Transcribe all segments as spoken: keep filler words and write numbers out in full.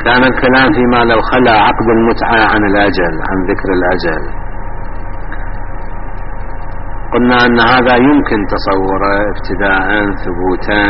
كان الكلام فيما لو خلى عقد المتعة عن الأجل، عن ذكر الأجل. قلنا أن هذا يمكن تصوره ابتداء ثبوتا،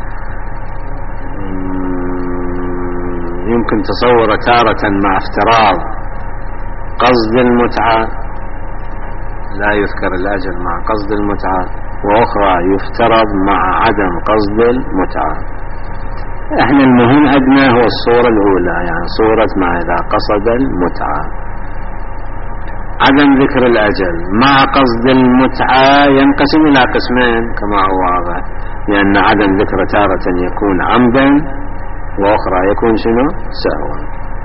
يمكن تصوره تارة مع افتراض قصد المتعة لا يذكر الأجل مع قصد المتعة، وأخرى يفترض مع عدم قصد المتعة. احنا المهم عندنا هو الصورة الأولى، يعني صورة ما إذا قصد المتعة. عدم ذكر الأجل مع قصد المتعة ينقسم إلى قسمين كما هو واضح، لأن عدم ذكر تارة يكون عمدا وأخرى يكون شنو؟ سهوا.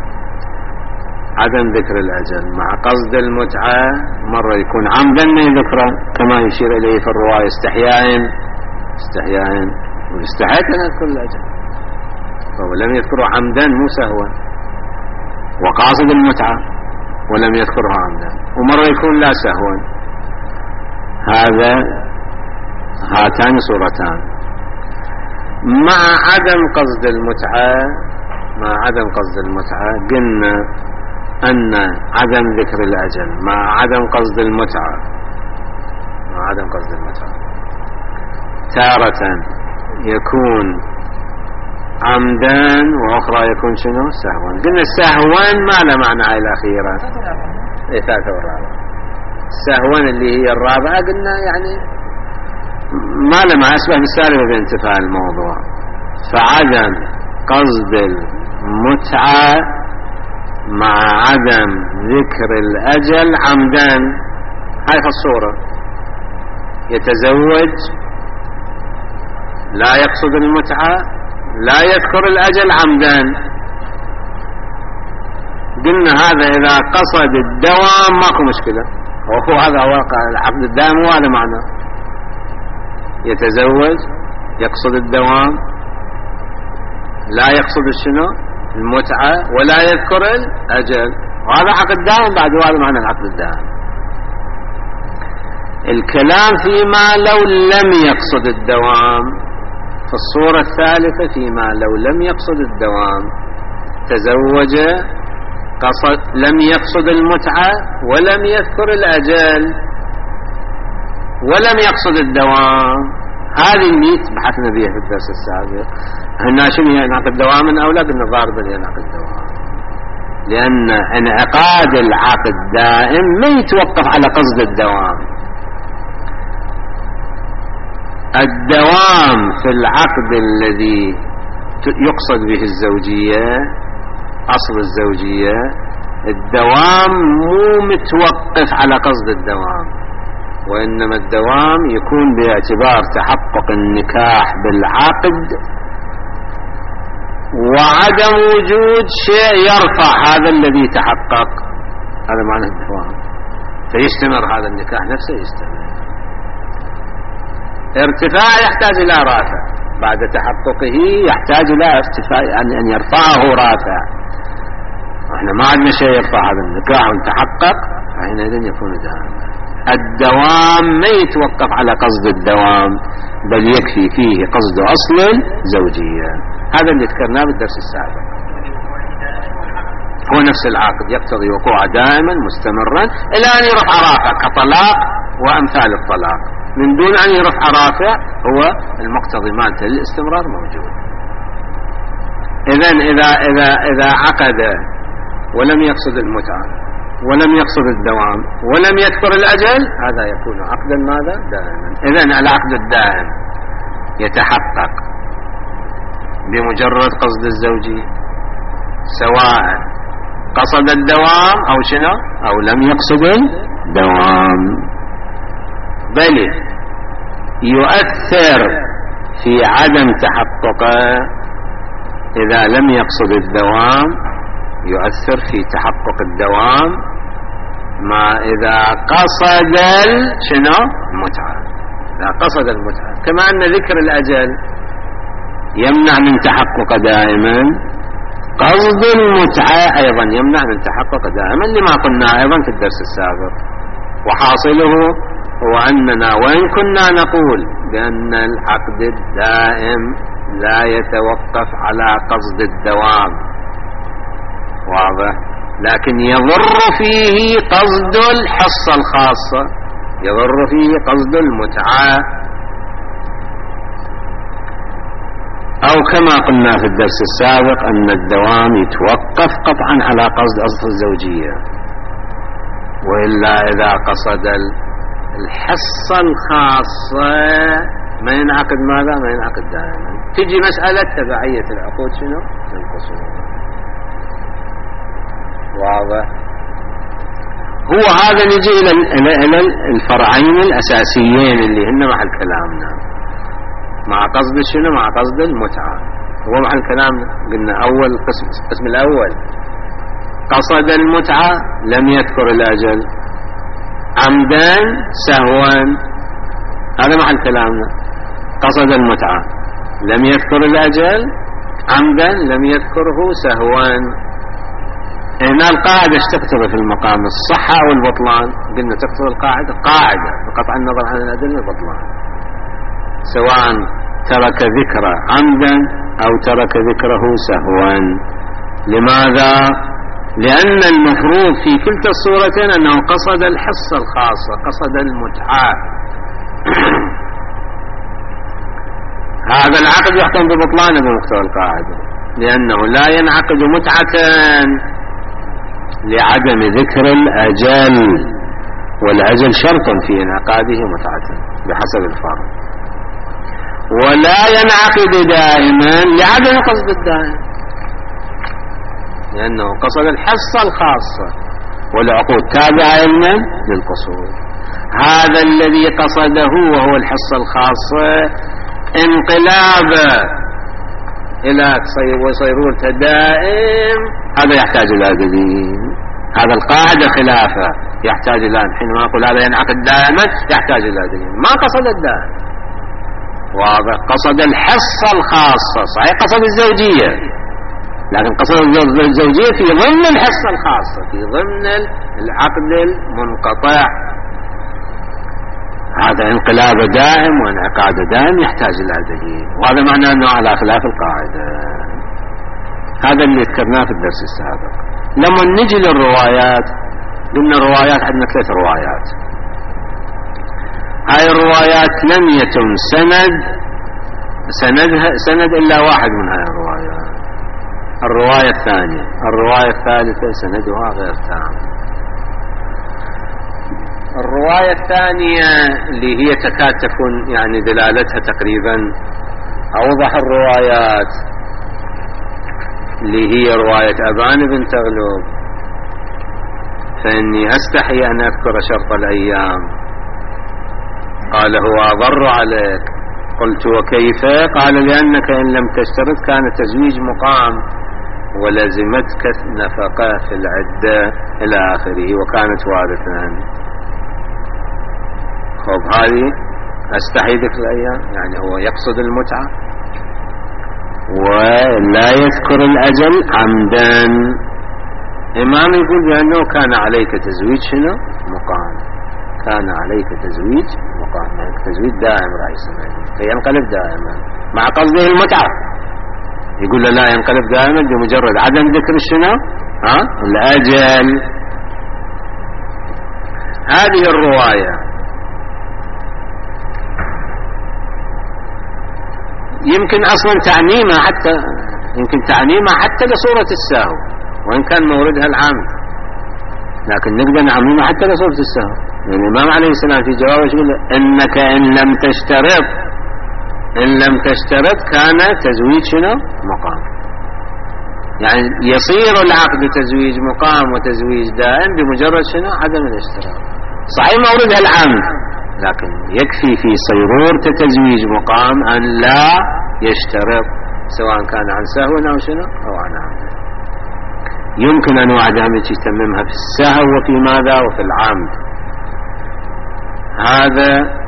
عدم ذكر الأجل مع قصد المتعة مرة يكون عمدا ما يذكره، كما يشير إليه في الرواية استحياء استحياء واستحيت أن أذكر الأجل، فهو لم يذكره عمدا مو سهوا، وقاصد المتعة ولم يذكرها عمدا، ومرة يكون لا سهوا. هذا هاتان صورتان. مع عدم قصد المتعة مع عدم قصد المتعة قلنا أن عدم ذكر الأجل مع عدم قصد المتعة مع عدم قصد المتعة تارة يكون عمدا وأخرى يكون شنو؟ سهوا. قلنا سهوا ما له معنى الأخيرة، إيه ثالثة والرابعة. سهوا اللي هي الرابعة قلنا يعني ما له معنى، أشبه بالسالفة بانتفاء الموضوع. فعدم قصد المتعة مع عدم ذكر الأجل عمدا، هاي في الصورة. يتزوج لا يقصد المتعة لا يذكر الأجل عمدا. قلنا هذا إذا قصد الدوام ماكو مشكلة، وهو هذا واقع العقد الدائم، وهذا معنى يتزوج يقصد الدوام لا يقصد الشنو؟ المتعة ولا يذكر الأجل، وهذا عقد دائم بعد، وهذا معنى العقد الدائم. الكلام فيما لو لم يقصد الدوام في الصورة الثالثة، فيما لو لم يقصد الدوام تزوج قصد لم يقصد المتعة ولم يذكر الأجل ولم يقصد الدوام. هذه اللي بحثنا بها في الدرس السابق. هنا شنو ينعقد دواما أو لا؟ قلنا ضاربا ينعقد دوام، لأن انعقاد العقد دائم ما يتوقف على قصد الدوام. الدوام في العقد الذي يقصد به الزوجية، أصل الزوجية، الدوام مو متوقف على قصد الدوام، وإنما الدوام يكون باعتبار تحقق النكاح بالعقد وعدم وجود شيء يرفع هذا الذي تحقق. هذا معنى الدوام. فيستمر هذا النكاح نفسه، يستمر. ارتفاع يحتاج إلى رافع، بعد تحققه يحتاج إلى ارتفاع، يعني أن يرفعه رافع. احنا ما عندنا شيء يرفع هذا النكاح وتحقق، فحينئذ يكون دائما. الدوام ما يتوقف على قصد الدوام، بل يكفي فيه قصد أصل الزوجية. هذا اللي ذكرناه بالدرس السابق. هو نفس العقد يقتضي وقوع دائما مستمرا إلى أن يرفع رافع كطلاق وأمثال الطلاق. من دون أن يرفع رافع هو المقتضي مالته للاستمرار موجود. إذن إذا إذا إذا عقد ولم يقصد المتعة ولم يقصد الدوام ولم يذكر الأجل، هذا يكون عقدا ماذا؟ دائما. إذن العقد الدائم يتحقق بمجرد قصد الزوجية، سواء قصد الدوام أو شنو أو لم يقصد الدوام، بل يؤثر في عدم تحققه إذا لم يقصد الدوام، يؤثر في تحقق الدوام ما إذا قصد شنو المتعة. إذا قصد المتعة، كما أن ذكر الأجل يمنع من تحقق دائما، قصد المتعة أيضا يمنع من تحقق دائما، لما قلنا أيضا في الدرس السابق. وحاصله هو أننا وإن كنا نقول بأن العقد الدائم لا يتوقف على قصد الدوام، واضح. لكن يضر فيه قصد الحصة الخاصة، يضر فيه قصد المتعة، أو كما قلنا في الدرس السابق أن الدوام يتوقف قطعا على قصد أصل الزوجية، وإلا إذا قصد الحصة الخاصة ما ينعقد ماذا؟ ما ينعقد دائما. تجي مسألة تبعية العقود شنو؟ القصور. واضح. هو هذا نجي إلى الفرعين الأساسيين اللي هن محل كلامنا، مع قصد شنو؟ مع قصد المتعة، هو محل كلامنا. قلنا أول قسم، القسم الأول قصد المتعة لم يذكر الأجل عمدا سهوا، هذا محل كلامنا. قصد المتعة لم يذكر الأجل عمدا لم يذكره سهوا. هنا القاعدة ايش تقتضي في المقام؟ الصحة أو البطلان؟ قلنا تقتضي القاعدة قاعدة بقطع النظر عن الأدلة البطلان، سواء ترك ذكر عمدا أو ترك ذكره سهوا. لماذا؟ لأن المفروض في كلتا الصورتين أنه قصد الحصة الخاصة، قصد المتعة. هذا العقد يحكم ببطلانه بمقتضى القاعدة، لأنه لا ينعقد متعة لعدم ذكر الأجل، والأجل شرط في انعقاده متعة بحسب الفرض، ولا ينعقد دائما لعدم قصد الدائم، لأنه قصد الحصة الخاصة والعقود تابعة للقصور. هذا الذي قصده وهو الحصة الخاصة انقلاب إلى صيرورة دائم، هذا يحتاج إلى دليل. هذا القاعدة خلافة، يحتاج إلى، حينما أقول هذا ينعقد دائما يحتاج إلى دليل. ما قصد الدائم، واضح. قصد الحصة الخاصة، صحيح قصد الزوجية، لكن قصد الزوجية في ضمن الحصة الخاصة، في ضمن العقد المنقطع. هذا انقلاب دائم وانعقاد دائم يحتاج إلى دليل، وهذا معناه أنه على خلاف القاعدة. هذا اللي ذكرناه في الدرس السابق. لما نجي للروايات، قلنا الروايات عندنا ثلاث روايات. هاي الروايات لم يتم سند سندها سند إلا واحد من هاي الروايات. الرواية الثانية، الرواية الثالثة سندها غير تام. الرواية الثانية اللي هي تكاد تكون يعني دلالتها تقريبا أوضح الروايات، اللي هي رواية أبان بن تغلب، فإني أستحي أن أذكر شرط الأيام. قال هو أضر عليك. قلت وكيف؟ قال لأنك إن لم تشترط كان تزويج مقام ولزمتك نفقة في العدة إلى آخره، وكانت وارثا. خب هذه أستحي ذكر الأيام، يعني هو يقصد المتعة ولا يذكر الأجل عمدا. إمام يقول بأنه كان عليك تزويج شنو؟ مقام. كان عليك تزويج مقام، يعني تزويج دائم رئيس المدينة، فينقلب دائما مع قصده المتعة. يقول له لا ينقلب دائما بمجرد عدم ذكر شنو؟ ها؟ الأجل. هذه الرواية يمكن أصلا تعميمها حتى يمكن تعميمها حتى لصورة السهو، وإن كان موردها العامد، لكن نقدر نعميمها حتى لصورة السهو. يعني الإمام عليه السلام في جوابه يقول إنك إن لم تشترط إن لم تشترط كان تزويج شنو؟ مقام. يعني يصير العقد تزويج مقام وتزويج دائم بمجرد شنو؟ عدم الاشتراط. صحيح موردها العامد، لكن يكفي في صيرورة تزويج مقام أن لا يشترط، سواء كان عن سهو أو شنو أو عن عمد. يمكن أنواع دامج يتممها في السهو وفي ماذا وفي العمد. هذا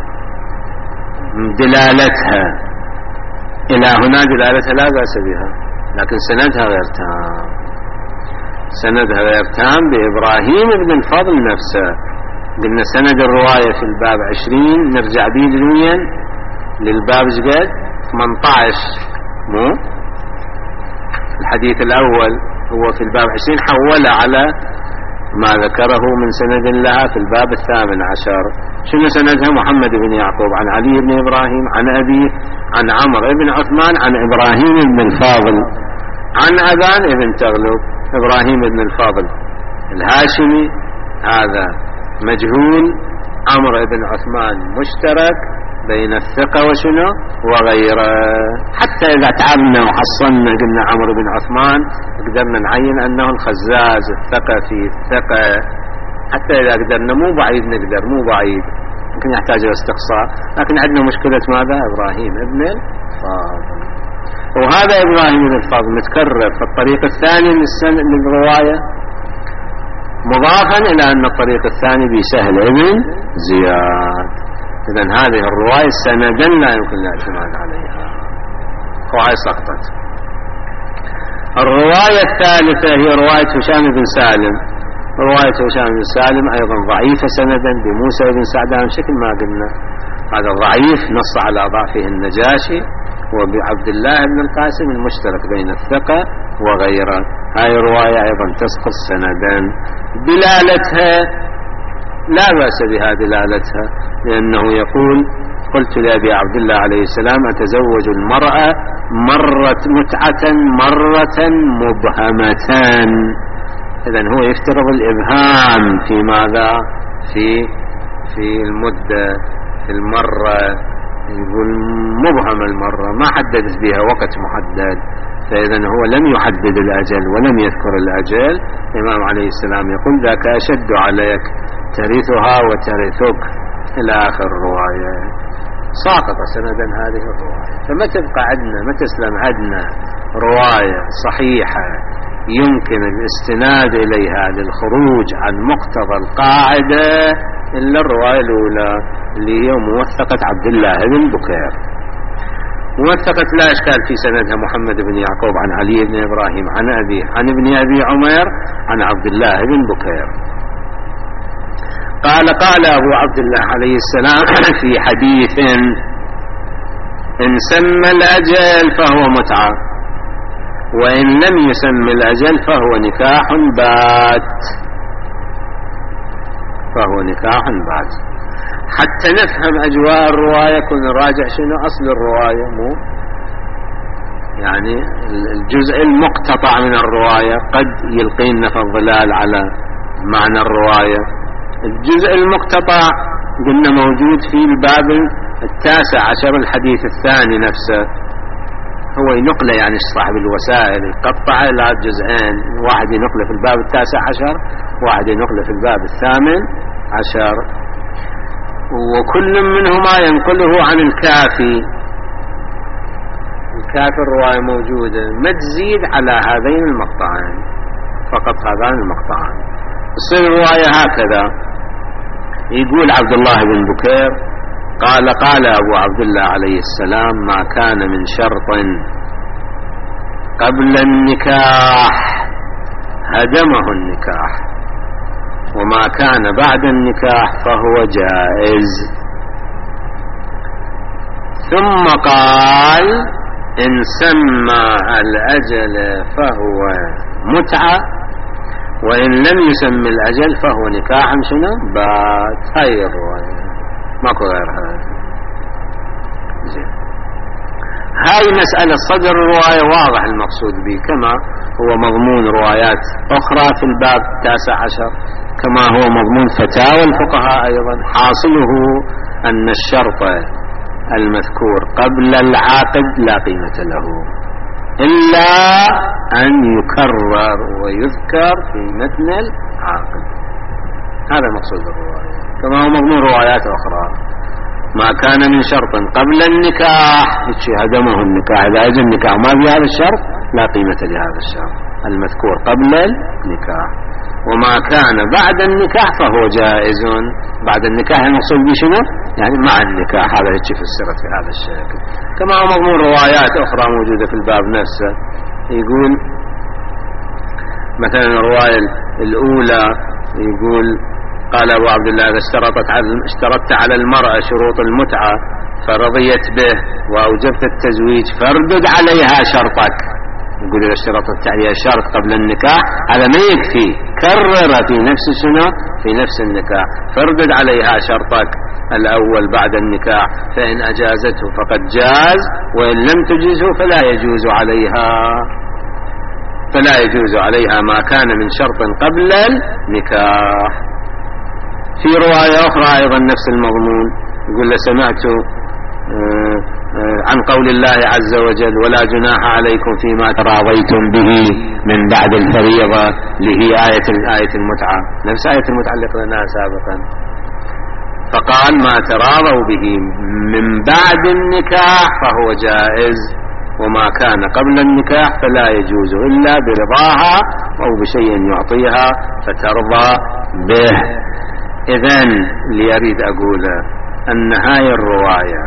دلالتها إلى هنا، دلالتها لا بأس بها، لكن سندها غير تام. سندها غير تام بإبراهيم بن الفضل نفسه. قلنا سند الرواية في الباب عشرين، نرجع به دنيا للباب جقد ثمانية عشر، مو الحديث الأول هو في الباب عشرين حول على ما ذكره من سند لها في الباب الثامن عشر. شنو سندها؟ محمد بن يعقوب عن علي بن إبراهيم عن أبيه عن عمرو بن عثمان عن إبراهيم بن الفاضل عن أبان بن تغلب. إبراهيم بن الفاضل الهاشمي هذا مجهول، عمرو بن عثمان مشترك بين الثقة وشنو وغيره. حتى إذا تعبنا وحصلنا قلنا عمرو بن عثمان قدرنا نعين أنه الخزاز الثقة في الثقة. حتى إذا قدرنا مو بعيد نقدر مو بعيد يمكن يحتاج إلى استقصاء، لكن عندنا مشكلة ماذا؟ إبراهيم ابن الفاضل. وهذا إبراهيم ابن الفاضل متكرر في الطريق الثاني للرواية، مضافا إلى أن الطريق الثاني بسهل ابن زياد. إذن هذه الرواية سندا لا يمكن الاعتماد عليها، وهي سقطت. الرواية الثالثة هي رواية هشام بن سالم. رواية هشام بن سالم أيضا ضعيفة سندا بموسى بن سعدان شكل ما قلنا. هذا ضعيف نص على ضعفه النجاشي، وبعبد الله بن القاسم المشترك بين الثقة وغيره. هاي الرواية أيضا تسقط سندا. دلالتها لا بأس بها دلالتها، لأنه يقول قلت لأبي عبد الله عليه السلام أتزوج المرأة مرة متعة مرة مبهمة. إذن هو يفترض الإبهام في ماذا؟ في في المدة، في المرة، يقول مبهم المرة، ما حددت بها وقت محدد. فإذن هو لم يحدد الأجل ولم يذكر الأجل. الإمام عليه السلام يقول ذاك أشد عليك ترثها وترثك إلى آخر الرواية. ساقط سندا هذه الرواية. فما تبقى عندنا ما تسلم عندنا رواية صحيحة يمكن الاستناد إليها للخروج عن مقتضى القاعدة إلا الرواية الأولى اللي هي موثقة عبد الله بن بكير. موثقة لا إشكال في سندها محمد بن يعقوب عن علي بن إبراهيم عن أبيه عن ابن أبي عمير عن عبد الله بن بكير قال قال أبو عبد الله عليه السلام في حديث إن سمى الأجل فهو متعة، وإن لم يسمى الأجل فهو نكاح بات. فهو نكاح بات. حتى نفهم أجواء الرواية كن نراجع شنو أصل الرواية، مو يعني الجزء المقتطع من الرواية قد يلقينا في الظلال على معنى الرواية. الجزء المقتطع قلنا موجود في الباب التاسع عشر الحديث الثاني نفسه، هو ينقله يعني صاحب الوسائل يقطع إلى جزئين، واحد ينقله في الباب التاسع عشر واحد ينقله في الباب الثامن عشر، وكل منهما ينقله عن الكافي. الكافي الرواية موجودة ما تزيد على هذين المقطعين، فقط هذان المقطعان. تصير الرواية هكذا، يقول عبد الله بن بكير قال قال أبو عبد الله عليه السلام ما كان من شرط قبل النكاح هدمه النكاح، وما كان بعد النكاح فهو جائز. ثم قال إن سمى الأجل فهو متعة، وإن لم يسمى الأجل فهو نكاح شنو بات. هاي الرواية ماكو غيرها. زين، هاي مسألة صدر الرواية واضح المقصود به، كما هو مضمون روايات أخرى في الباب التاسع عشر، كما هو مضمون فتاوى الفقهاء أيضا. حاصله أن الشرط المذكور قبل العقد لا قيمة له إلا أن يكرر ويذكر في متن العقد. هذا مقصود الرواية، كما هو مضمون روايات أخرى. ما كان من شرط قبل النكاح هدمه النكاح، إذا أجل النكاح ما في هذا الشرط لا قيمة لهذا الشرط المذكور قبل النكاح. وما كان بعد النكاح فهو جائز. بعد النكاح المقصود به شنو؟ يعني مع النكاح. هذا هيك فسرت في هذا الشكل، كما هو مضمون روايات أخرى موجودة في الباب نفسه. يقول مثلا الرواية الأولى يقول قال أبو عبد الله إذا اشترطت على اشترطت على المرأة شروط المتعة فرضيت به وأوجبت التزويج فاردد عليها شرطك. يقول إذا اشترطت عليها شرط قبل النكاح على ما يكفي كرر في نفس شنو في نفس النكاح، فاردد عليها شرطك الأول بعد النكاح، فإن أجازته فقد جاز، وإن لم تجزه فلا يجوز عليها فلا يجوز عليها ما كان من شرط قبل النكاح. في رواية أخرى أيضا نفس المضمون، يقول سمعت عن قول الله عز وجل ولا جناح عليكم فيما تراضيتم به من بعد الفريضة، اللي هي آية آية المتعة، نفس آية المتعة اللي قلناها سابقا. فقال ما تراضوا به من بعد النكاح فهو جائز، وما كان قبل النكاح فلا يجوز إلا برضاها أو بشيء يعطيها فترضى به. إذن اللي أريد أقوله أن هاي الرواية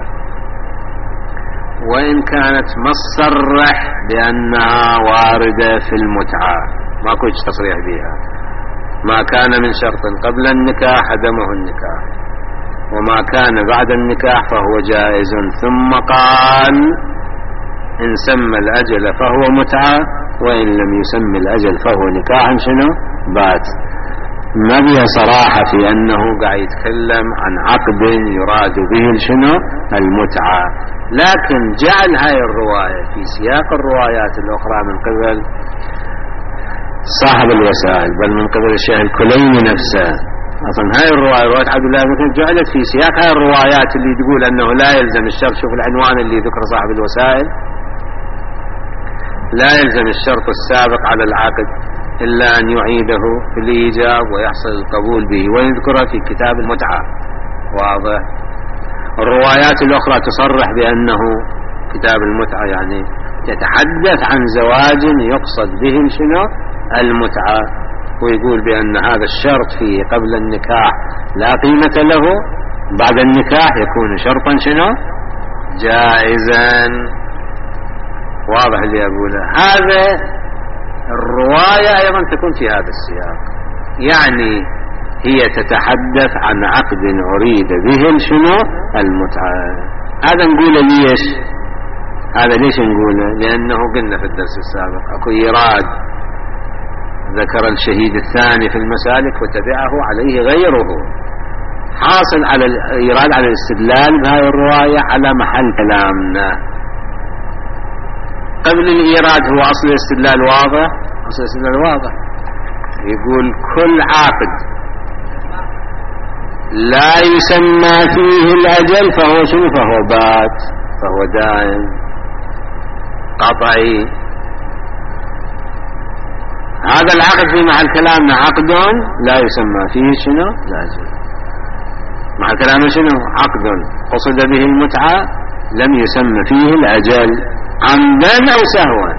وإن كانت ما تصرح بأنها واردة في المتعة، ما كنت تصريح بها، ما كان من شرط قبل النكاح هدمه النكاح، وما كان بعد النكاح فهو جائز، ثم قال إن سمى الأجل فهو متعة، وإن لم يسمى الأجل فهو نكاح شنو بات. ما بها صراحة في أنه قاعد يتكلم عن عقد يراد به شنو المتعة، لكن جعل هاي الرواية في سياق الروايات الأخرى من قبل صاحب الوسائل، بل من قبل الشيخ الكليني نفسه. أصلا هاي الرواية رواية عبد الله بن جعلت في سياق هاي الروايات اللي تقول أنه لا يلزم الشرط. شوف العنوان اللي ذكر صاحب الوسائل، لا يلزم الشرط السابق على العقد إلا أن يعيده في الإيجاب ويحصل القبول به، ويذكره في كتاب المتعة. واضح. الروايات الأخرى تصرح بأنه كتاب المتعة يعني يتحدث عن زواج يقصد به شنو المتعة، ويقول بأن هذا الشرط فيه قبل النكاح لا قيمة له، بعد النكاح يكون شرطا شنو جائزا. واضح اللي أقوله. هذا الرواية أيضا تكون في هذا السياق، يعني هي تتحدث عن عقد أريد به شنو المتعة. هذا نقوله ليش؟ هذا ليش نقوله؟ لأنه قلنا في الدرس السابق أكو إيراد ذكر الشهيد الثاني في المسالك وتبعه عليه غيره، حاصل على الإيراد على الاستدلال بهذه الرواية على محل كلامنا. قبل الإيراد هو أصل الاستدلال واضح، أصل الاستدلال واضح، يقول كل عقد لا يسمى فيه الأجل فهو شنو فهو بات، فهو دائم قطعي. هذا العقد في محل كلامنا عقد لا يسمى فيه شنو الأجل. محل كلامنا شنو عقد قصد به المتعة لم يسمى فيه الأجل عمدا أو سهوا.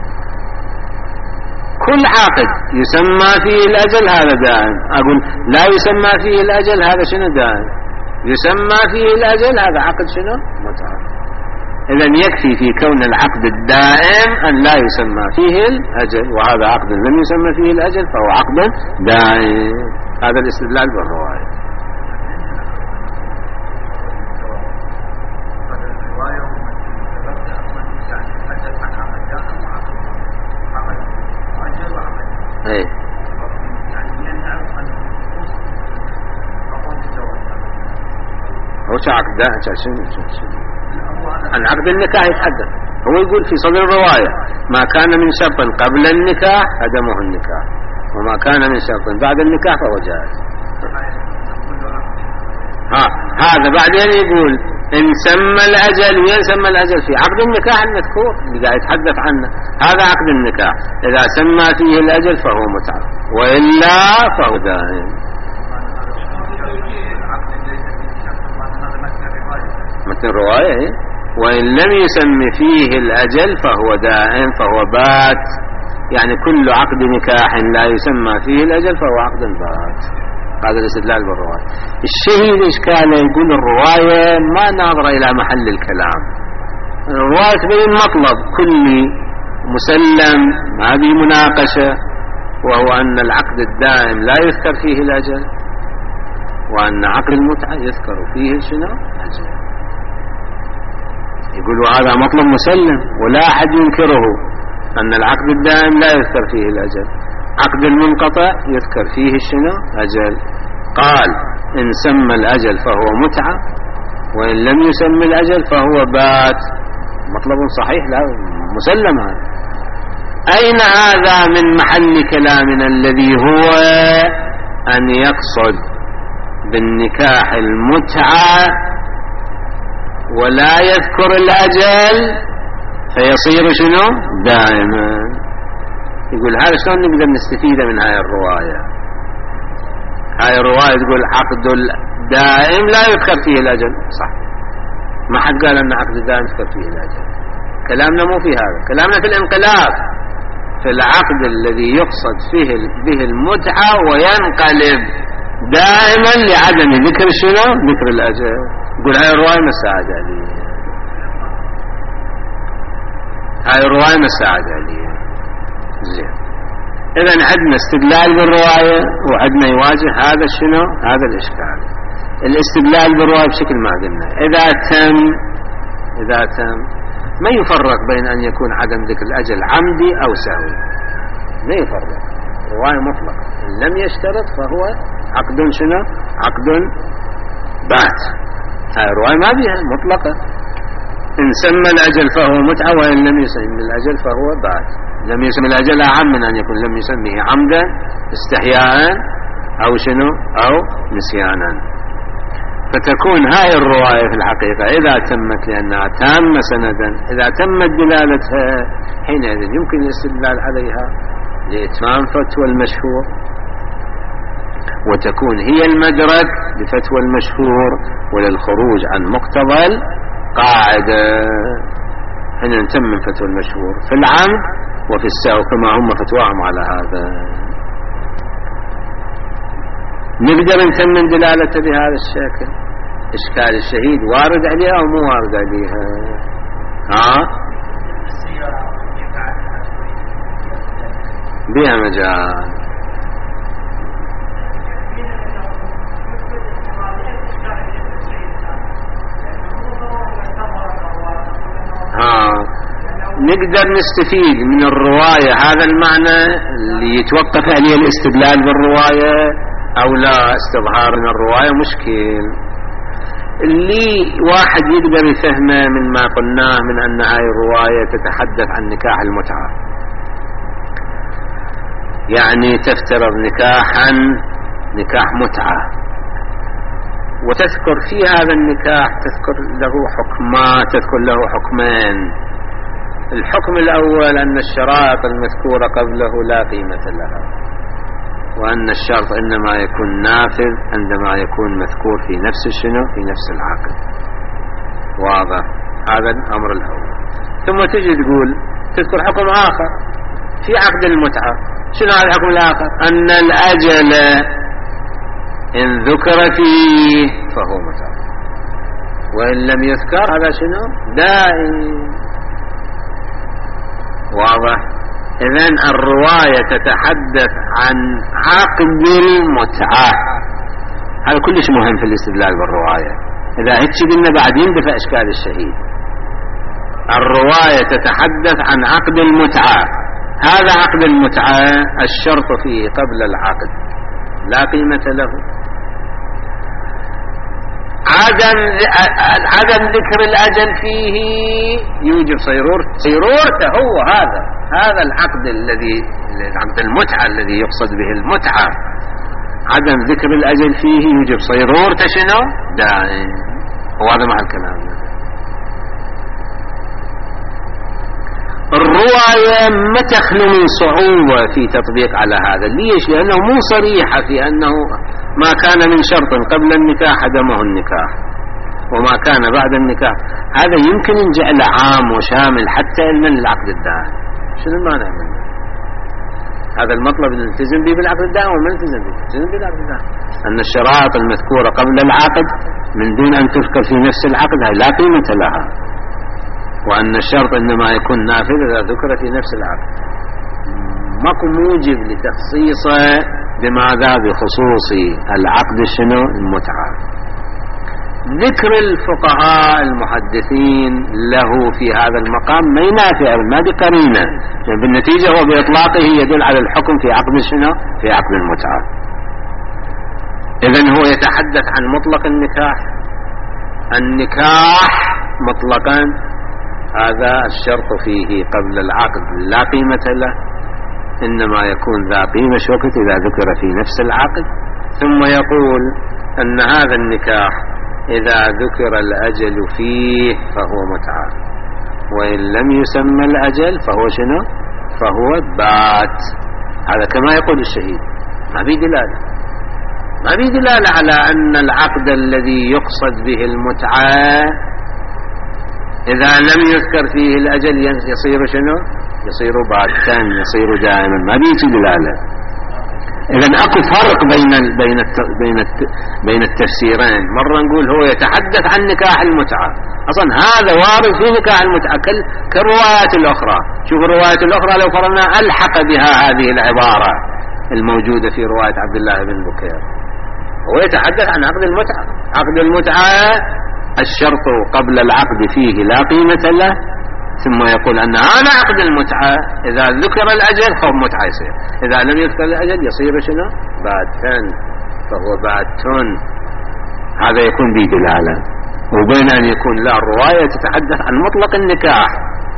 كل عقد يسمى فيه الأجل هذا دائم. أقول لا يسمى فيه الأجل هذا شنو دائم، يسمى فيه الأجل هذا عقد شنو متعة. إذن يكفي في كون العقد الدائم أن لا يسمى فيه الأجل، وهذا عقد لم يسمى فيه الأجل فهو عقد دائم. هذا الاستدلال بالرواية. ايه هو عقد عن عقد النكاح يتحدث. هو يقول في صدر الرواية ما كان من شرط قبل النكاح هدمه النكاح، وما كان من شرط بعد النكاح فهو جائز. ها هذا بعدين يقول إن سمى الأجل، وين سمى الأجل؟ في عقد النكاح المذكور اللي قاعد يتحدث عنه. هذا عقد النكاح إذا سمى فيه الأجل فهو متعة، وإلا فهو دائم. مثل رواية وإن لم يسم فيه الأجل فهو دائم فهو بات، يعني كل عقد نكاح لا يسمى فيه الأجل فهو عقد بات. هذا الاستدلال بالرواية. الشيء الإشكالي يقول الرواية ما ناظرة إلى محل الكلام، الرواية تبين مطلب كلي مسلم ما هذه مناقشة، وهو أن العقد الدائم لا يذكر فيه الأجل، وأن عقد المتعة يذكر فيه شنو الأجل. يقول هذا مطلب مسلم ولا أحد ينكره، أن العقد الدائم لا يذكر فيه الأجل، عقد المنقطع يذكر فيه شنو؟ أجل. قال إن سمى الأجل فهو متعة، وإن لم يسمى الأجل فهو بات. مطلب صحيح، لا مسلم هذا. أين هذا من محل كلامنا الذي هو أن يقصد بالنكاح المتعة ولا يذكر الأجل فيصير شنو؟ دائما. يقول هذا شلون نقدر نستفيد من هاي الرواية؟ هاي الرواية تقول عقد الدائم لا يذكر فيه الأجل، صح، ما حد قال أن عقد الدائم يذكر فيه الأجل. كلامنا مو في هذا، كلامنا في الانقلاب، في العقد الذي يقصد فيه به المتعة وينقلب دائما لعدم ذكر شنو؟ ذكر الأجل. يقول هاي الرواية مساعدة لي، هاي الرواية مساعدة لي. زين، إذن عندنا استدلال بالرواية وعندنا يواجه هذا شنو؟ هذا الإشكال. الاستدلال بالرواية بشكل ما قلنا إذا تم إذا تم ما يفرق بين أن يكون عدم ذكر الأجل عمدي أو سهوي، ما يفرق، رواية مطلقة. إن لم يشترط فهو عقد شنو؟ عقد بات. هاي الرواية ما بيها مطلقة. إن سمى الأجل فهو متعة، وإن لم يسمى الأجل فهو بات. لم يسمى الأجل أعم من أن يكون لم يسميه عمدا استحياء أو شنو؟ أو نسيانا. فتكون هاي الرواية في الحقيقة إذا تمت لأنها تامة سندا، إذا تمت دلالتها حينئذ يمكن الاستدلال عليها لإتمام فتوى المشهور، وتكون هي المدرك لفتوى المشهور وللخروج عن مقتضى القاعدة. حين نتمم فتوى المشهور في العمد وفي السهو كما هم فتواهم على هذا. نقدر نتمم دلالته بهذا الشكل. إشكال الشهيد وارد عليها أو مو وارد عليها؟ ها؟ بها مجال. ها، نقدر نستفيد من الرواية هذا المعنى اللي يتوقف عليه الاستدلال بالرواية أو لا؟ استظهار من الرواية مشكل. اللي واحد يقدر يفهمه من ما قلناه من أن هاي الرواية تتحدث عن نكاح المتعة، يعني تفترض نكاحا نكاح متعة، وتذكر في هذا النكاح تذكر له حكمات، تذكر له حكمين. الحكم الأول أن الشرائط المذكورة قبله لا قيمة لها، وأن الشرط إنما يكون نافذ عندما يكون مذكور في نفس شنو؟ في نفس العقد. واضح؟ هذا الأمر الأول. ثم تجي تقول تذكر حكم آخر في عقد المتعة. شنو هذا الحكم الآخر؟ أن الأجل إن ذكر فيه فهو متعة، وإن لم يذكر هذا شنو؟ دائم. واضح؟ إذن الرواية تتحدث عن عقد المتعة. هذا كلش مهم في الاستدلال بالرواية. إذا هيك قلنا بعد يندفع إشكال الشهيد. الرواية تتحدث عن عقد المتعة، هذا عقد المتعة الشرط فيه قبل العقد لا قيمة له. عدم عدم ذكر الأجل فيه يوجب صيرور صيرورته. هو هذا هذا العقد الذي عقد المتعة الذي يقصد به المتعة، عدم ذكر الأجل فيه يوجب صيرورته شنو؟ دائم. وهذا مع الكلام. الرواية ما تخلو من صعوبة في تطبيق على هذا. ليش؟ لأنه مو صريحة في أنه ما كان من شرط قبل النكاح هدمه النكاح، وما كان بعد النكاح. هذا يمكن نجعل عام وشامل حتى علما للعقد الدائم. شنو المانع منه؟ هذا المطلب اللي نلتزم به بالعقد الدائم وما نلتزم به نلتزم بالعقد الدائم. أن الشرائط المذكورة قبل العقد من دون أن تذكر في نفس العقد هاي لا قيمة لها، وأن الشرط إنما يكون نافذ إذا ذكر في نفس العقد. ماكو موجب لتخصيصه بماذا؟ بخصوص العقد شنو؟ المتعة. ذكر الفقهاء المحدثين له في هذا المقام ما ينافع، ما بقرينة، يعني بالنتيجة هو بإطلاقه يدل على الحكم في عقد شنو؟ في عقد المتعة. إذن هو يتحدث عن مطلق النكاح. النكاح مطلقا هذا الشرط فيه قبل العقد لا قيمة له، إنما يكون ذا قيمة شوكت إذا ذكر في نفس العقد. ثم يقول أن هذا النكاح إذا ذكر الأجل فيه فهو متعة، وإن لم يسمى الأجل فهو شنو؟ فهو بات. هذا كما يقول الشهيد، ما بي دلالة، ما بي دلالة على أن العقد الذي يقصد به المتعة إذا لم يذكر فيه الأجل يصير شنو؟ يصير باتا، يصير دائما، ما بي دلالة. إذن أكو فرق بين ال بين الت بين الت بين التفسيرين. مرة نقول هو يتحدث عن نكاح المتعة، أصلا هذا وارد في نكاح المتعة كالروايات الأخرى. شوف الروايات الأخرى لو فرضنا ألحق بها هذه العبارة الموجودة في رواية عبد الله بن بكير، هو يتحدث عن عقد المتعة. عقد المتعة الشرط قبل العقد فيه لا قيمة له، ثم يقول أن هذا عقد المتعة إذا ذكر الأجل فهو متعة يصير، إذا لم يذكر الأجل يصير شنو؟ باتن، فهو باتن. هذا يكون به دلالة. وبين أن يكون لا الرواية تتحدث عن مطلق النكاح.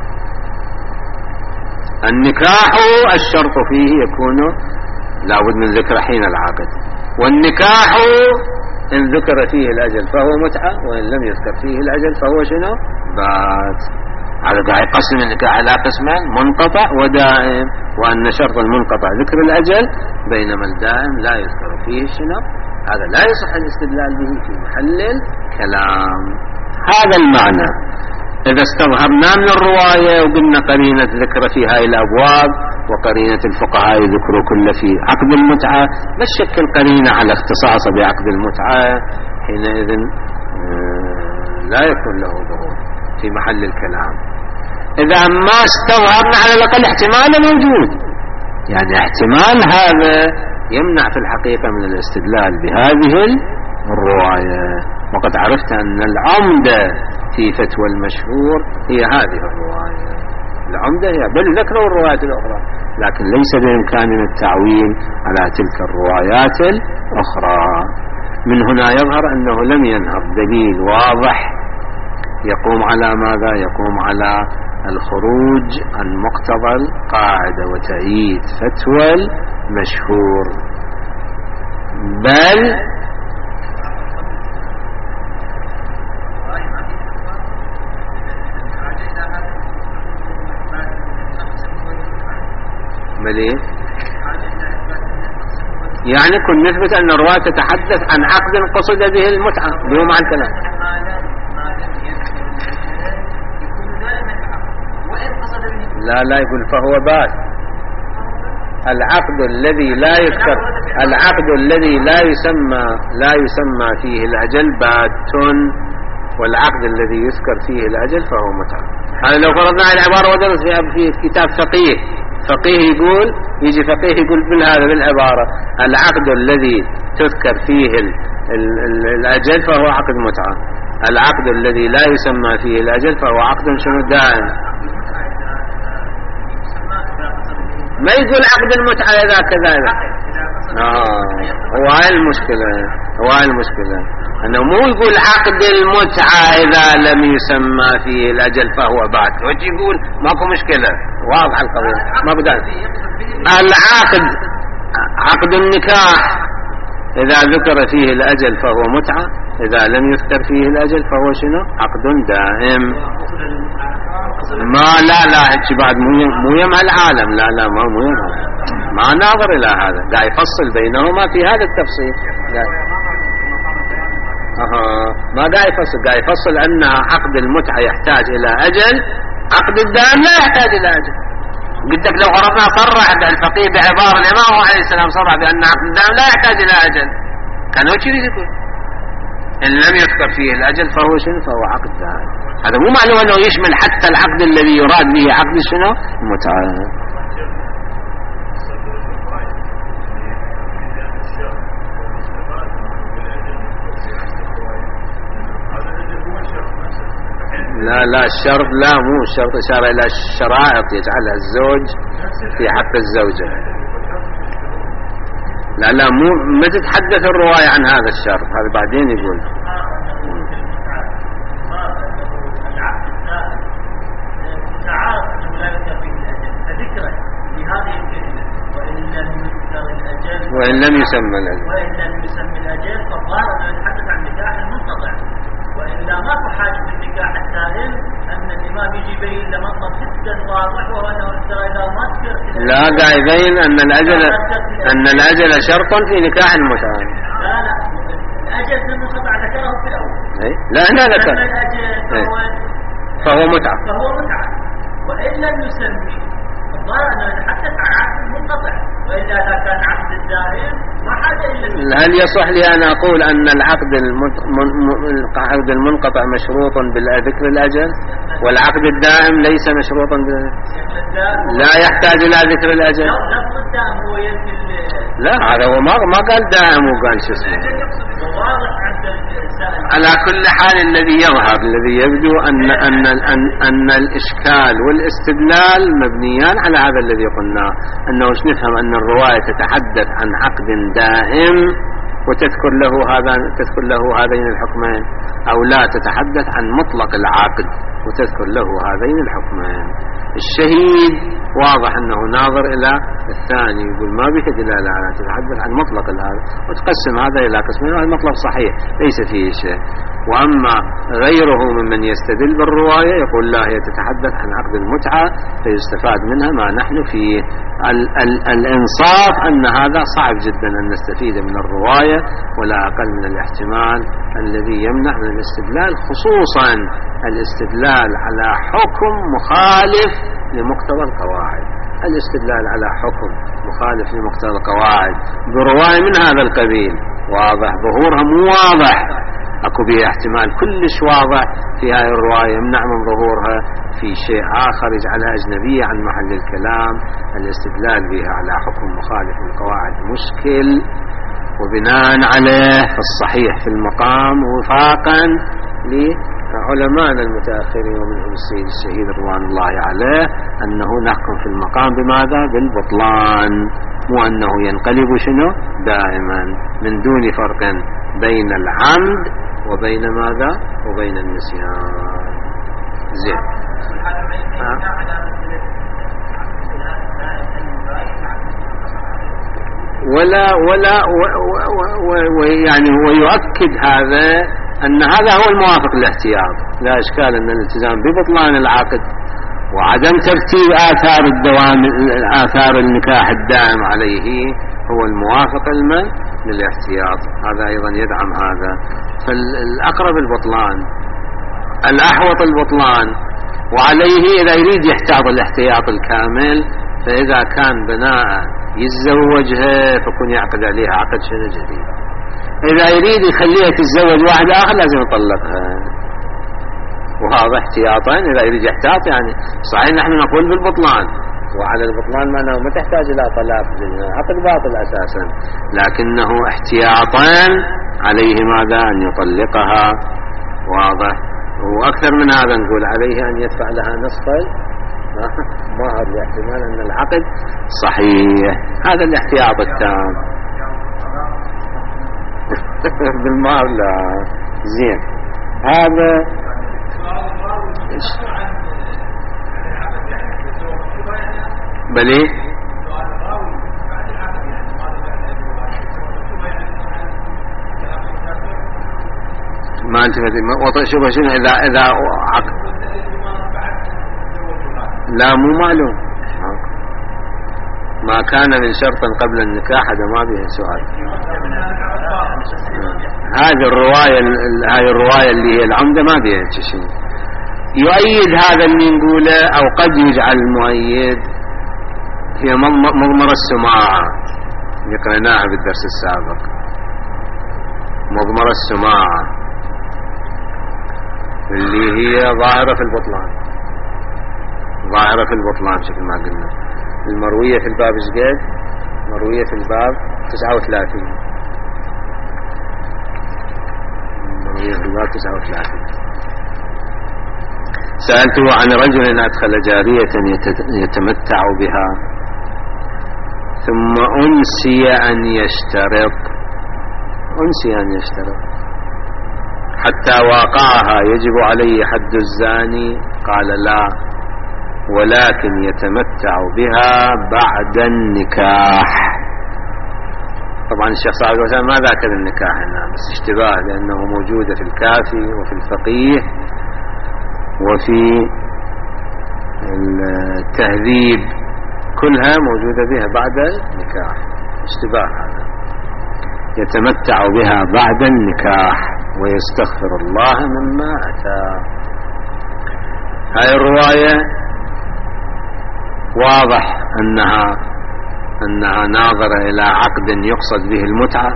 النكاح الشرط فيه يكون لا بد من ذكر حين العقد، والنكاح إن ذكر فيه الأجل فهو متعة، وإن لم يذكر فيه الأجل فهو شنو؟ بات. هذا قاعد يقسم النكاح على قسمين، منقطع ودائم، وأن شرط المنقطع ذكر الأجل، بينما الدائم لا يذكر فيه شنو؟ هذا لا يصح الاستدلال به في محل الكلام. هذا المعنى. إذا استظهرنا من الرواية وقلنا قرينة ذكر في هاي الأبواب وقرينة الفقهاء ذكروا كل في عقد المتعة، بس شكل قرينة على اختصاص بعقد المتعة، حينئذ لا يكون له ظهور في محل الكلام. إذا ما استظهرنا على الأقل احتمال موجود، يعني احتمال هذا يمنع في الحقيقة من الاستدلال بهذه الرواية. وقد عرفت أن العمدة في فتوى المشهور هي هذه الرواية، العمدة هي، بل ذكروا الروايات الأخرى، لكن ليس بإمكاننا التعويل على تلك الروايات الأخرى. من هنا يظهر أنه لم ينهض دليل واضح يقوم على ماذا؟ يقوم على الخروج عن مقتضى القاعدة وتأييد فتوى المشهور، بل مليه يعني كن نثبت أن الرواية تتحدث عن عقد قصد به المتعة اللي هو مع الكلام. لا لا يقول فهو بات. العقد الذي لا يذكر، العقد الذي لا يسمى لا يسمى فيه الأجل بات، والعقد الذي يذكر فيه الأجل فهو متعة. هذا لو فرضنا العبارة ودرس في كتاب فقيه، فقيه يقول يجي فقيه يقول بالهذا بالعبارة العقد الذي تذكر فيه ال ال ال الأجل فهو عقد متعة، العقد الذي لا يسمى فيه الأجل فهو عقد شنو؟ دائم. ما يقول عقد المتعة إذا كذا. آه هو هاي المشكلة، هو هاي المشكلة أنه مو يقول عقد المتعة إذا لم يسمى فيه الأجل فهو بات، وجه يقول ماكو مشكلة، واضح القضية، ما بدأ. العقد عقد النكاح إذا ذكر فيه الأجل فهو متعة، إذا لم يذكر فيه الأجل فهو شنو؟ عقد دائم. ما لا لا هيك بعد مو يمع العالم، لا لا ما مو يمع، ما ناظر إلى هذا، قاعد يفصل بينهما في هذا التفصيل. أها ما قاعد يفصل، قاعد يفصل أن عقد المتعة يحتاج إلى أجل، عقد الدائم لا يحتاج إلى أجل. قلت لك لو عرفنا صرح الفقيه بعبارة الإمام عليه السلام صرح بأن عقد الدائم لا يحتاج إلى أجل، كان هو شيء يقول إن لم يذكر فيه الأجل فهو شنو؟ فهو عقد دائم. هذا مو معنى أنه يشمل حتى العقد الذي يراد به عقد شنو؟ المتعة. لا لا الشرط لا مو الشرط إشارة إلى الشرائط يجعلها الزوج في حق الزوجة. لا لا مو ما تتحدث الرواية عن هذا الشرط، هذا بعدين يقول. وإن لم يسمى الأجل وإن لم يسمى الأجل فالظاهر أنه يتحدث عن نكاح المنقطع، وإلا ما في حاجة في النكاح التائم أن الإمام يجي يبين له مطلب جدا واضح، وهو أنه إذا ما ذكر لا قاعد يبين أن الأجل أن الأجل شرط في نكاح المتعة. لا لا الأجل المنقطع ذكره في الأول. إيه؟ لا لا ذكر إيه؟ فهو متعة فهو متعة وإن لم يسمي الظاهر أنه يتحدث عن عقد منقطع، وإلا إذا كان عقد الدائم ما حاجة إلا. هل يصح لي أن أقول أن العقد العقد المنقطع مشروط بذكر الأجل والعقد الدائم ليس مشروطا بالأجل؟ لا يحتاج إلى ذكر الأجل. لفظ الدائم هو ينفي. لا هذا هو ما ما قال دائم وقال شو اسمه. واضح عند السائل. على كل حال الذي يظهر الذي يبدو أن أن أن أن الإشكال والاستدلال مبنيان على هذا الذي قلناه، أنه نفهم أن الرواية تتحدث عن عقد دائم وتذكر له هذا تذكر له هذين الحكمين، أو لا تتحدث عن مطلق العقد وتذكر له هذين الحكمين. الشهيد واضح أنه ناظر إلى الثاني، يقول ما به دلالة على تتحدث عن مطلق هذا وتقسم هذا إلى قسمين، وهذا المطلب صحيح ليس فيه شيء. وأما غيره ممن يستدل بالرواية يقول لا هي تتحدث عن عقد المتعة فيستفاد منها ما نحن فيه. ال ال الإنصاف أن هذا صعب جدا أن نستفيد من الرواية ولا أقل من الاحتمال الذي يمنع من الاستدلال، خصوصا الاستدلال على حكم مخالف لمقتضى القواعد. الاستدلال على حكم مخالف لمقتضى القواعد برواية من هذا القبيل واضح ظهورها مو واضح، اكو بها احتمال كلش واضح في هذه الرواية يمنع من ظهورها في شيء آخر يجعلها أجنبية عن محل الكلام. الاستدلال بها على حكم مخالف للقواعد مشكل، وبناء عليه فالصحيح في المقام وفاقا لعلماء المتأخرين ومنهم السيد الشهيد رضوان الله عليه أنه نحكم في المقام بماذا؟ بالبطلان، مو أنه ينقلب شنو دائما، من دون فرق بين العمد وبين ماذا وبين النسيان. زين ولا ولا ويعني ويؤكد هذا أن هذا هو الموافق للاحتياط. لا إشكال أن الالتزام ببطلان العقد وعدم ترتيب آثار الدوام آثار النكاح الدائم عليه هو الموافق المن للاحتياط، هذا أيضا يدعم هذا. فالأقرب البطلان الأحوط البطلان، وعليه إذا يريد يحتاط الاحتياط الكامل فإذا كان بناء يتزوجها فكون يعقد عليها عقد شنو جديد، إذا يريد يخليها تتزوج واحد آخر لازم يطلقها، وهذا احتياطا إذا يريد يحتاط. يعني صحيح نحن نقول بالبطلان، وعلى البطلان معناه ما تحتاج إلى طلاق، عقد باطل أساسا، لكنه احتياطا عليه ماذا أن يطلقها واضح. وأكثر من هذا نقول عليه أن يدفع لها نصف مهر باحتمال أن العقد صحيح. هذا الاحتياط التام. بالمهر لا. زين هذا بلي ما التفت وطشوف شنو إذا إذا عقد لا مو معلوم ما كان من شرط قبل النكاح هذا ما بيه سؤال. هذه الرواية هذه الرواية اللي هي العمدة ما بيه شيء يؤيد هذا اللي نقوله، أو قد يجعل المؤيد هي مضمر السماعة اللي قرأناها بالدرس السابق. مضمر السماعة اللي هي ظاهرة في البطلان، ظاهرة في البطلان بشكل ما قلنا. المروية في الباب ايش قد؟ مروية في الباب تسعة وثلاثين، مروية في الباب تسعة وثلاثين. سألته عن رجل أدخل جارية يتمتع بها ثم أنسي أن يشترط أنسي أن يشترط حتى واقعها يجب عليه حد الزاني. قال لا، ولكن يتمتع بها بعد النكاح. طبعا الشيخ صاحب الوسائل ما ذكر النكاح هنا، بس اشتباه، لأنه موجودة في الكافي وفي الفقيه وفي التهذيب، كلها موجودة بها بعد النكاح. اشتباه هذا. يتمتع بها بعد النكاح ويستغفر الله مما أتى. هاي الرواية واضح أنها أنها ناظرة إلى عقد يقصد به المتعة،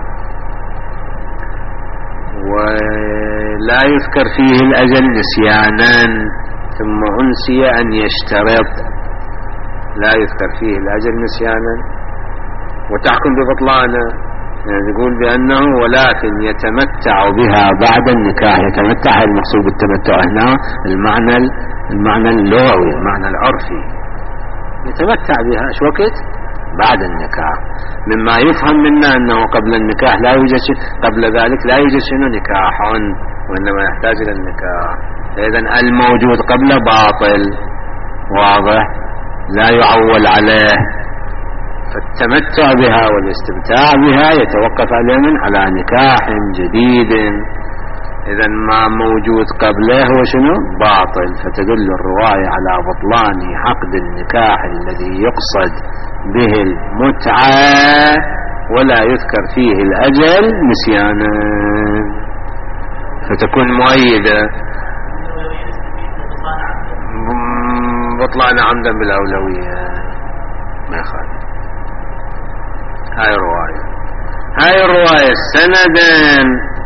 ولا يذكر فيه الأجل نسيانا، ثم أنسي أن يشترط، لا يذكر فيه الأجل نسيانا، وتحكم ببطلانه. يعني يقول بأنه ولكن يتمتع بها بعد النكاح. يتمتع المقصود بالتمتع هنا المعنى المعنى اللغوي، المعنى العرفي. يتمتع بها ايش وقت؟ بعد النكاح، مما يفهم منا أنه قبل النكاح لا يوجد شيء، قبل ذلك لا يوجد شنو نكاح، وإنما يحتاج إلى النكاح. إذن الموجود قبل باطل، واضح، لا يعول عليه. فالتمتع بها والاستمتاع بها يتوقف عليه من على نكاح جديد. إذن ما موجود قبله هو شنو؟ باطل. فتدل الرواية على بطلان عقد النكاح الذي يقصد به المتعة ولا يذكر فيه الأجل نسيانا، فتكون مؤيدة. بطلان عمدا بالأولوية ما يخالف. هاي الرواية هاي الرواية سندان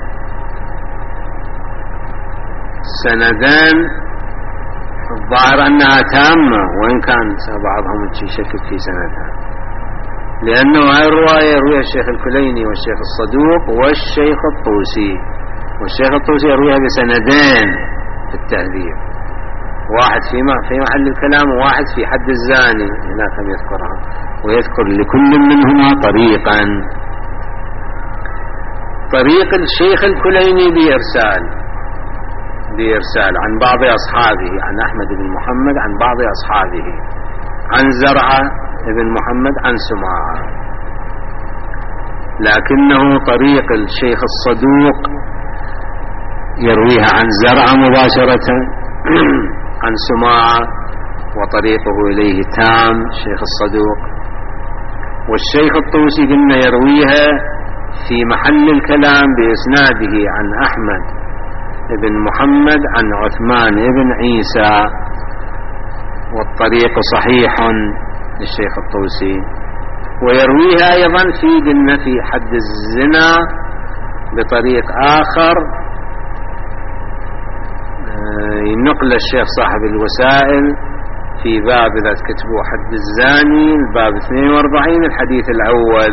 سندان الظاهر أنها تامة، وإن كان بعضهم يشكك في سندها، لأنه هاي الرواية يرويها الشيخ الكليني والشيخ الصدوق والشيخ الطوسي، والشيخ الطوسي يرويها بسندين في التهذيب، واحد في في محل الكلام وواحد في حد الزاني، هناك هم يذكرها، ويذكر لكل منهما طريقا. طريق الشيخ الكليني بإرسال بإرسال عن بعض أصحابه، عن أحمد بن محمد عن بعض أصحابه، عن زرعة بن محمد عن سماعة. لكنه طريق الشيخ الصدوق يرويها عن زرعة مباشرة عن سماعة، وطريقه إليه تام الشيخ الصدوق. والشيخ الطوسي قلنا يرويها في محل الكلام بإسناده عن أحمد بن محمد عن عثمان بن عيسى، والطريق صحيح للشيخ الطوسي. ويرويها أيضا في قلنا في حد الزنا بطريق آخر، ينقل الشيخ صاحب الوسائل في باب إذا كتبوا حد الزاني الباب اثنين وأربعين الحديث الأول.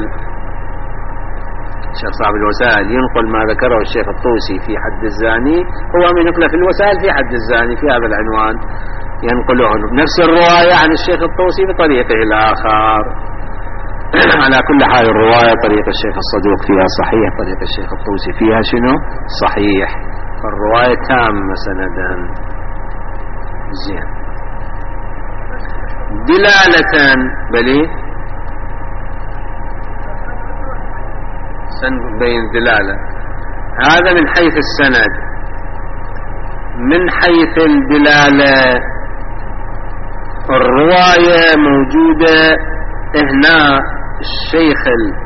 الشيخ صاحب الوسائل ينقل ما ذكره الشيخ الطوسي في حد الزاني، هو من ينقله في الوسائل في حد الزاني في هذا العنوان، ينقله نفس الرواية عن الشيخ الطوسي بطريقه الآخر. على كل حال الرواية طريق الشيخ الصدوق فيها صحيح، طريق الشيخ الطوسي فيها شنو؟ صحيح. فالرواية تامة سندا. زين. دلالة بلي سنبين دلالة، هذا من حيث السند. من حيث الدلالة الرواية موجودة هنا، الشيخ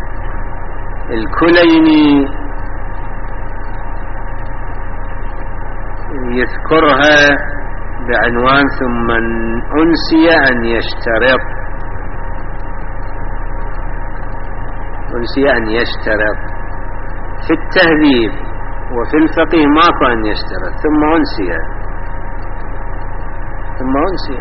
الكليني يذكرها بعنوان ثم أنسي أن يشترط، أنسي أن يشترط. في التهذيب وفي الفقيه ماكو أن يشترط، ثم أنسي ثم أنسي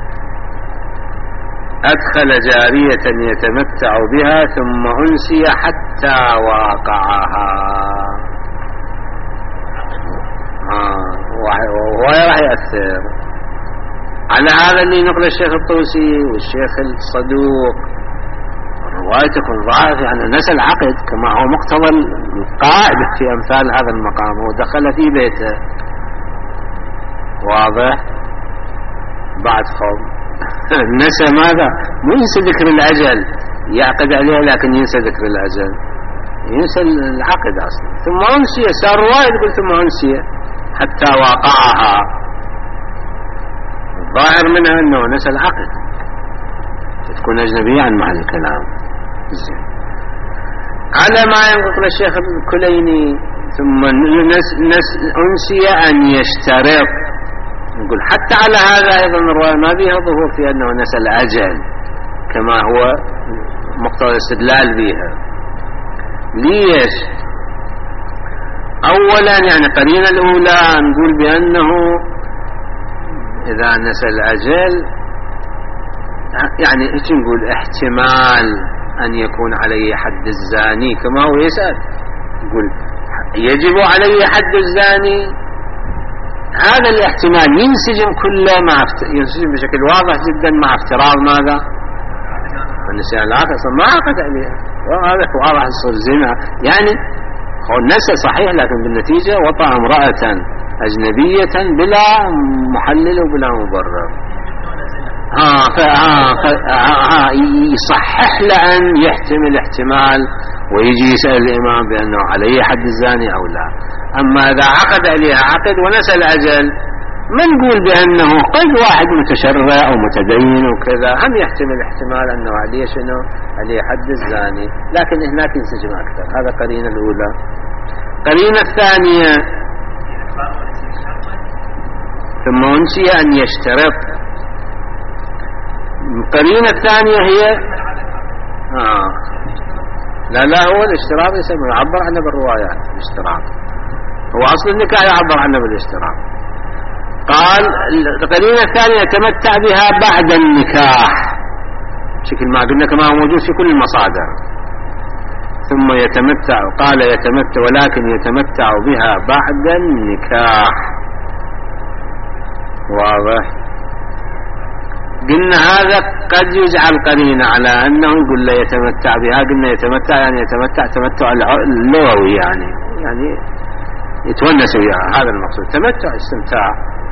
أدخل جارية يتمتع بها ثم أنسي حتى واقعها. آه وهو راح يأثر على هذا اللي نقل الشيخ الطوسي والشيخ الصدوق الرواية تكون ضعف، يعني نسى العقد كما هو مقتضى القاعدة في أمثال هذا المقام، ودخل في بيته واضح بعد خوف نسى ماذا؟ مو ينسى ذكر الأجل، يعقد عليه لكن ينسى ذكر الأجل، ينسى العقد أصلا. ثم أنسي، صار رواية تقول ثم أنسي حتى واقعها، الظاهر منها أنه نسى العقد، تكون أجنبية عن محل الكلام. زين. على ما ينقل الشيخ الكليني ثم نس نس أنسي أن يشترط، نقول حتى على هذا أيضا الرواية ما فيها ظهور في أنه نسى الأجل كما هو مقتضى الاستدلال بها. ليش؟ أولا يعني قرينة الأولى نقول بأنه إذا نسى الأجل يعني إيش نقول احتمال أن يكون عليه حد الزاني كما هو يسأل، يقول يجب عليه حد الزاني، هذا الاحتمال ينسجم كله مع ينسجم بشكل واضح جدا مع افتراض ماذا؟ النسيان العقد أصلا ما عقد عليها، وهذا واضح يصير زنا، يعني هو نسى صحيح لكن بالنتيجة وطأ امرأة أجنبية بلا محلل وبلا مبرر. ها ها يصحح لأن يحتمل احتمال ويجي يسأل الإمام بأنه عليه حد الزاني أو لا. أما إذا عقد عليها عقد ونسى الأجل ما نقول بأنه قد واحد متشرع أو متدين وكذا، هم يحتمل احتمال أنه عليه شنو؟ عليه حد الزاني، لكن هناك ينسجم أكثر. هذا قرينة الأولى. قرينة الثانية ثم أنسي أن يشترط. القرينة الثانية هي آه لا لا هو الاشتراط يسمى يعبر عنه بالروايات، الاشتراط هو أصل النكاح يعبر عنه بالاشتراط. قال القرينة الثانية يتمتع بها بعد النكاح، بشكل ما قلنا كما هو موجود في كل المصادر. ثم يتمتع، قال يتمتع ولكن يتمتع بها بعد النكاح. واضح؟ قلنا هذا قد يجعل قرينة على أنه يقول له يتمتع بها، قلنا يتمتع يعني يتمتع تمتع اللغوي، يعني يعني يتونس وياها، هذا المقصود تمتع استمتاع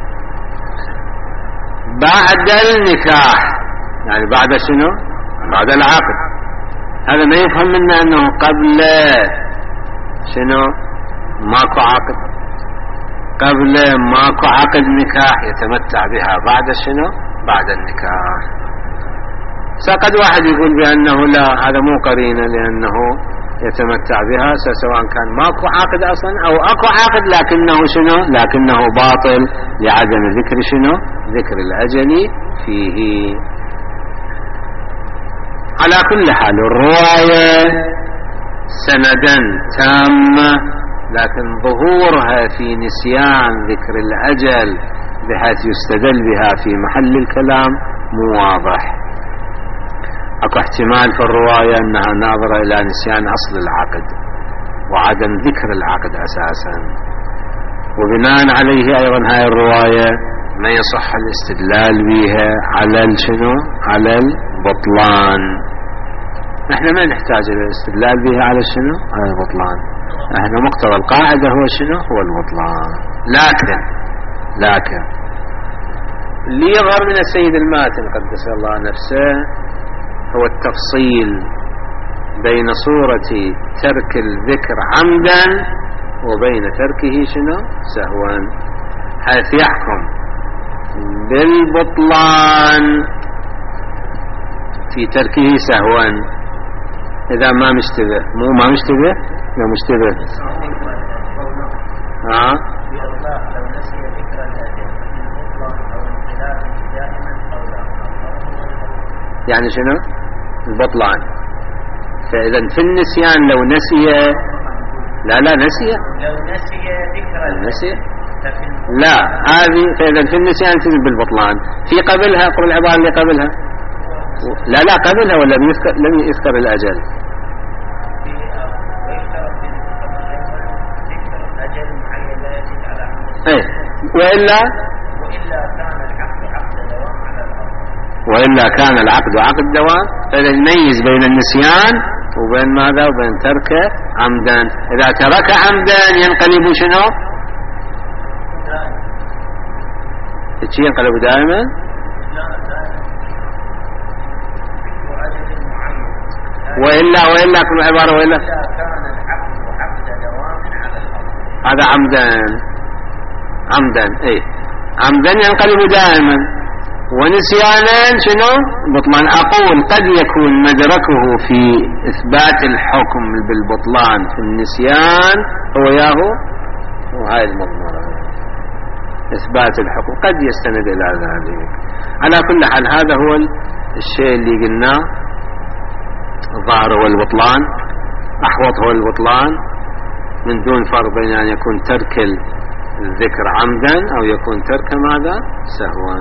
بعد النكاح، يعني بعد شنو؟ بعد العقد. هذا ما يفهم منا أنه قبل شنو؟ ماكو عقد، قبل ماكو عقد نكاح يتمتع بها بعد شنو؟ بعد النكاح. فقد واحد يقول بأنه لا هذا مو قرينة لأنه يتمتع بها سواء كان ماكو عقد أصلا أو أكو عقد لكنه شنو؟ لكنه باطل لعدم ذكر شنو؟ ذكر الأجل فيه. على كل حال الرواية سندا تامة، لكن ظهورها في نسيان ذكر الأجل بحيث يستدل بها في محل الكلام مو واضح. اكو احتمال في الرواية انها ناظرة الى نسيان اصل العقد وعدم ذكر العقد اساسا، وبناء عليه ايضا هاي الرواية ما يصح الاستدلال بها على شنو؟ على البطلان. نحن ما نحتاج الى الاستدلال بها على شنو؟ على البطلان. احنا مقتضى القاعدة هو شنو؟ هو البطلان. لكن لكن اللي يظهر من السيد الماتن قدس الله نفسه هو التفصيل بين صورة ترك الذكر عمدا وبين تركه شنو؟ سهوا، حيث يحكم بالبطلان في تركه سهوا إذا ما مشتبه. مو ما مشتبه؟ لا مشتبه. ها؟ يعني شنو؟ البطلان. فإذا في النسيان لو نسي لا لا نسي لو نسي ذكر نسي لا هذه فإذا في النسيان تنزل بالبطلان. في قبلها قبل العبارة اللي قبلها لا لا قبلها ولا لم يذكر لم يذكر الأجل. ايه وإلا وإلا كان العقد عقد دوام وإلا كان العقد عقد دوام. فنميز بين النسيان وبين ماذا وبين تركه عمدا. إذا ترك عمدا ينقلب شنو؟ شيء ينقلب دائما. وإلا وإلا كل عبارة وإلا كان العقد عقد دوام على الأرض هذا عمدا عمدا إيه عمدا ينقلب دائما. ونسيانا شنو؟ بطلان. أقول قد يكون مدركه في إثبات الحكم بالبطلان في النسيان هو ياهو وهاي المضمرة إثبات الحكم قد يستند إلى ذلك. على كل حال هذا هو الشيء اللي قلناه. الظاهر هو البطلان، أحوط هو البطلان، من دون فرق بين أن يكون ترك الذكر عمدا أو يكون ترك ماذا سهوا.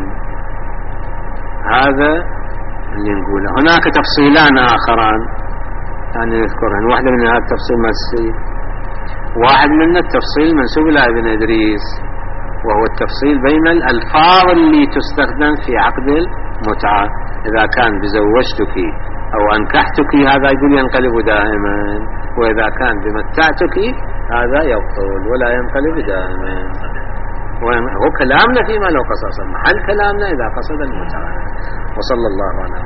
هذا اللي نقوله. هناك تفصيلان آخران يعني نذكرهن. واحدة من هذا التفصيل مسي واحد من التفصيل منسوب إلى ابن إدريس، وهو التفصيل بين الألفاظ اللي تستخدم في عقد المتعة. إذا كان بزوجتك أو أنكحتك هذا يقول ينقلب دائما، وإذا كان بمتعتك هذا يبطل ولا ينقلب دائما. هو كلامنا فيما لو قصص محل كلامنا إذا قصد المتعة. وصلى الله عليه